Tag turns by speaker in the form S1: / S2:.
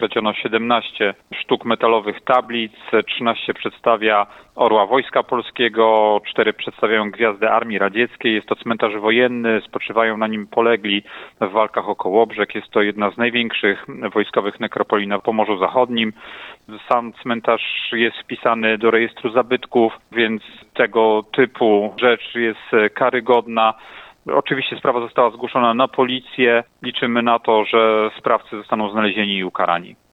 S1: skradziono 17 sztuk metalowych tablic, 13 przedstawia orła Wojska Polskiego, 4 przedstawiają gwiazdę Armii Radzieckiej. Jest to cmentarz wojenny, spoczywają na nim polegli w walkach o Kołobrzeg. Jest to jedna z największych wojskowych nekropolii na Pomorzu Zachodnim. Sam cmentarz jest wpisany do rejestru zabytków, więc tego typu rzecz jest karygodna. Oczywiście sprawa została zgłoszona na policję. Liczymy na to, że sprawcy zostaną znalezieni i ukarani.